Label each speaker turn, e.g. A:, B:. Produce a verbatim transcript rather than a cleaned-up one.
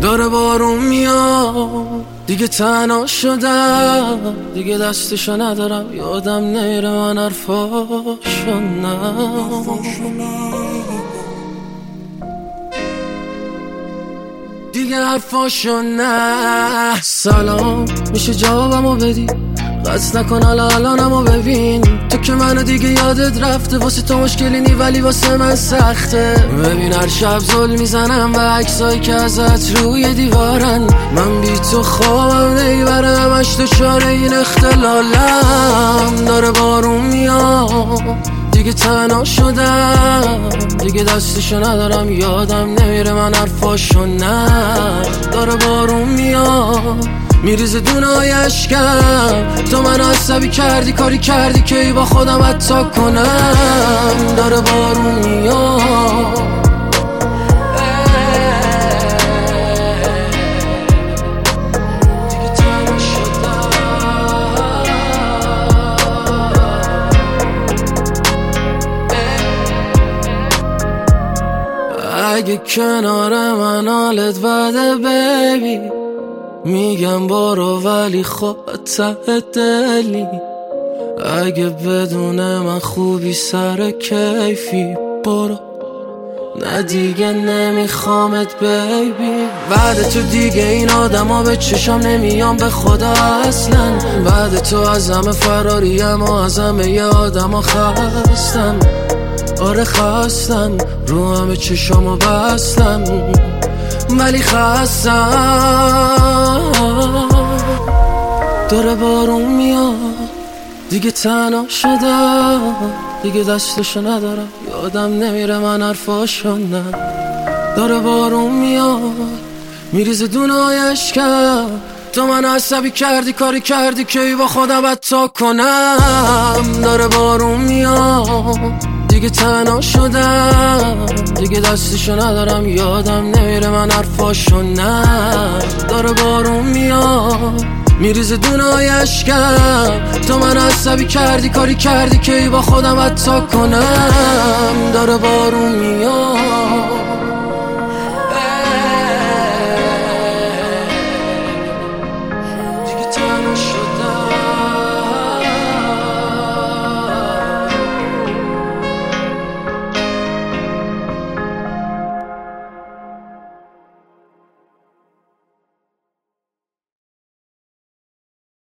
A: داره بارون میاد، دیگه تنها شدم، دیگه دستشو ندارم، یادم نیره من حرفاشو نه دیگه حرفاشو نه. سلام میشه جوابمو بدی؟ قصد نکن حالا الانمو ببین، تو که منو دیگه یادت رفته، واسه تو مشکلی نی ولی واسه من سخته. ببین هر شب زل میزنم و عکسایی که ازت روی دیوارن، من بی تو خوابم نمیبره، همش دچار این اختلالم. داره بارون میاد، دیگه تنها شدم، دیگه دستشو ندارم، یادم نمیره من حرفاشو نه. داره بارون میاد، میریزه دونای اشکم، تو من عصبی کردی، کاری کردی که ای با خودم حتی کنم. داره بارون میاد، دیگه تنها شدم. اگه کنار من حالت بده بیبی، میگم برو ولی خب ته دلی، اگه بدون من خوبی سر کیفی برو، نه دیگه نمیخوامت بیبی. بعد تو دیگه این آدم ها به چشم نمیام به خدا اصلا، بعد تو از همه فراریم و از همه یه آدم ها خستم. آره خستم، رو همه چشم ها بستم ولی خستم. داره بارون میاد، دیگه تنها شدم، دیگه دستشو ندارم، یادم نمیره من حرفاشو نه. داره بارون میاد، میریزه دونای اشکم، تو من عصبی کردی، کاری کردی که ای با خودم حتی کنم. داره بارون میاد، دیگه تنها شدم، دیگه دستشو ندارم، یادم نمیره من حرفاشو نه. داره بارون میاد، میریزه دونای اشکم، تو من عصبی کردی، کاری کردی که ای با خودم حتی کنم. داره بارون میاد.